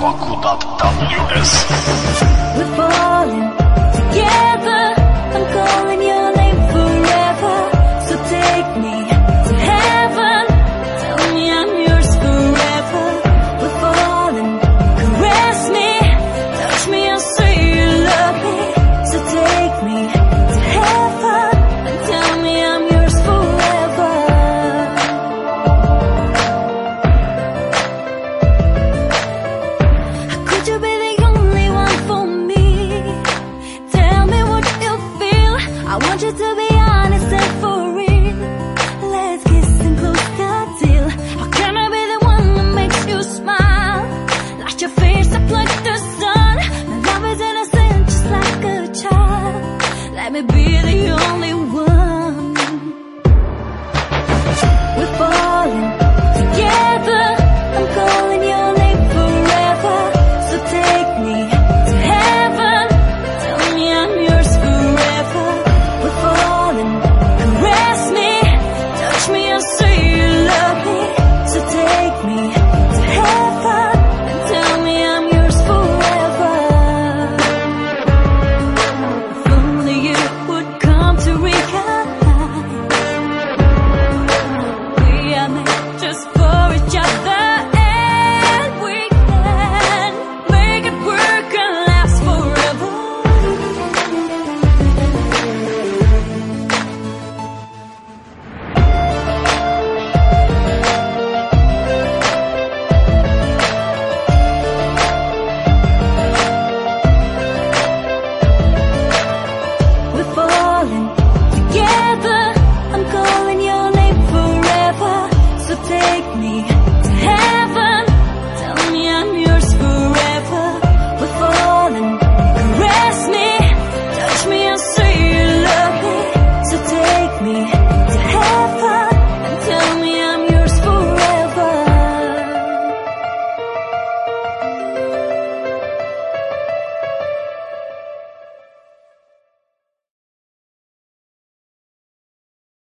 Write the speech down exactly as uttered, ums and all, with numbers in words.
Baku dot W S. We're falling together. I'm calling your name forever. So take me to heaven. Tell me I'm yours forever. We're falling. Caress me, touch me and say you love me. So take me to heaven and tell me I'm yours forever. Could you be the only one for me? Tell me what you feel. I want you to be honest and for real. Let's kiss and close the deal. How can I be the one that makes you smile? Light your face up like the sun. My love is innocent just like a child. Let me be the only one. We're falling together. I'm calling your name forever. So take me to heaven. Tell me I'm yours forever. We're falling. Caress me, touch me and say you love me. So take me to heaven and tell me I'm yours forever. If only you would come to realize we are made just for each other. And we can make it work and last forever. We're falling together. I'm calling your name forever. So take me